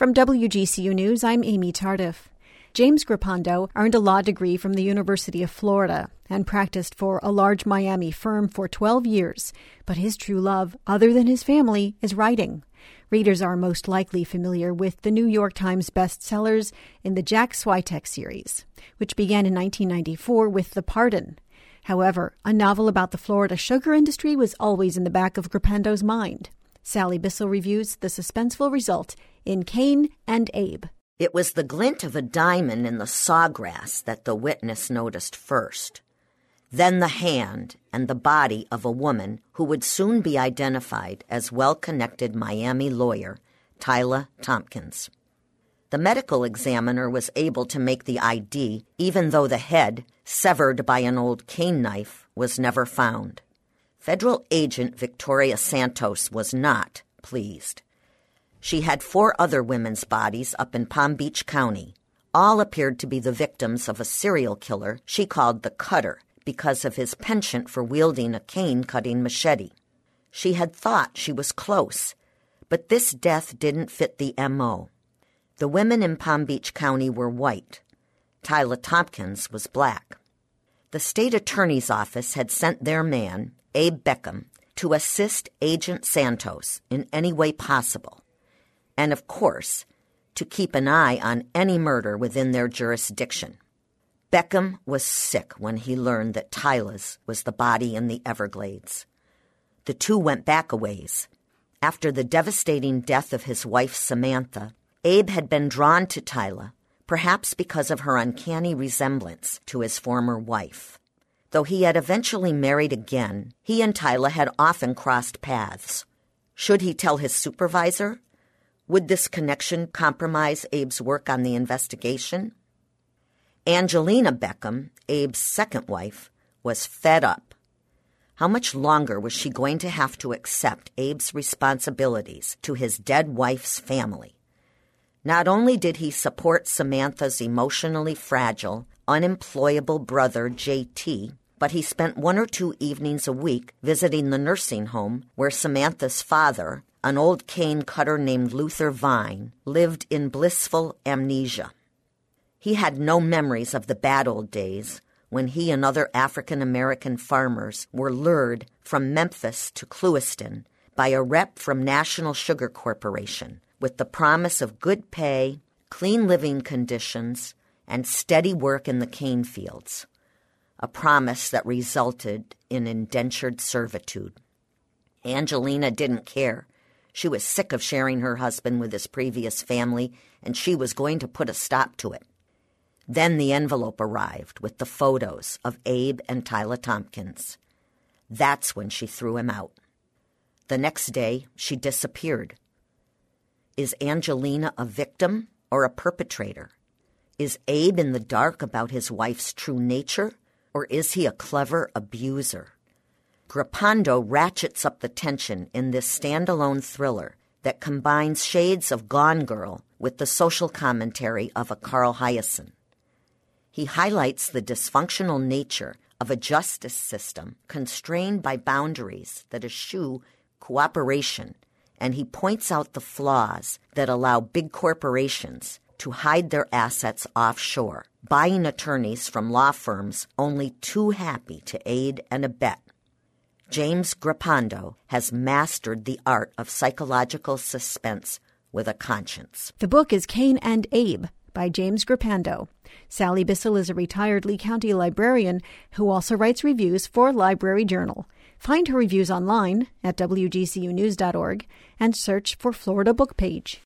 From WGCU News, I'm Amy Tardif. James Grappando earned a law degree from the University of Florida and practiced for a large Miami firm for 12 years. But his true love, other than his family, is writing. Readers are most likely familiar with the New York Times bestsellers in the Jack Switek series, which began in 1994 with The Pardon. However, a novel about the Florida sugar industry was always in the back of Grappando's mind. Sally Bissell reviews the suspenseful result in Cain and Abe. It was the glint of a diamond in the sawgrass that the witness noticed first. Then the hand and the body of a woman who would soon be identified as well-connected Miami lawyer Tyla Tompkins. The medical examiner was able to make the ID even though the head, severed by an old cane knife, was never found. Federal agent Victoria Santos was not pleased. She had 4 other women's bodies up in Palm Beach County. All appeared to be the victims of a serial killer she called the Cutter because of his penchant for wielding a cane-cutting machete. She had thought she was close, but this death didn't fit the M.O. The women in Palm Beach County were white. Tyla Tompkins was black. The state attorney's office had sent their man, Abe Beckham, to assist Agent Santos in any way possible, and of course, to keep an eye on any murder within their jurisdiction. Beckham was sick when he learned that Tyla's was the body in the Everglades. The two went back a ways. After the devastating death of his wife, Samantha, Abe had been drawn to Tyla, perhaps because of her uncanny resemblance to his former wife. Though he had eventually married again, he and Tyla had often crossed paths. Should he tell his supervisor? Would this connection compromise Abe's work on the investigation? Angelina Beckham, Abe's second wife, was fed up. How much longer was she going to have to accept Abe's responsibilities to his dead wife's family? Not only did he support Samantha's emotionally fragile, unemployable brother, J.T., but he spent 1 or 2 evenings a week visiting the nursing home where Samantha's father, an old cane cutter named Luther Vine, lived in blissful amnesia. He had no memories of the bad old days when he and other African-American farmers were lured from Memphis to Clewiston by a rep from National Sugar Corporation with the promise of good pay, clean living conditions, and steady work in the cane fields, a promise that resulted in indentured servitude. Angelina didn't care. She was sick of sharing her husband with his previous family, and she was going to put a stop to it. Then the envelope arrived with the photos of Abe and Tyla Tompkins. That's when she threw him out. The next day, she disappeared. Is Angelina a victim or a perpetrator? Is Abe in the dark about his wife's true nature, or is he a clever abuser? Grappando ratchets up the tension in this standalone thriller that combines shades of Gone Girl with the social commentary of a Carl Hiaasen. He highlights the dysfunctional nature of a justice system constrained by boundaries that eschew cooperation, and he points out the flaws that allow big corporations to hide their assets offshore, buying attorneys from law firms only too happy to aid and abet. James Grappando has mastered the art of psychological suspense with a conscience. The book is Cain and Abe by James Grappando. Sally Bissell is a retired Lee County librarian who also writes reviews for Library Journal. Find her reviews online at wgcunews.org and search for Florida Book Page.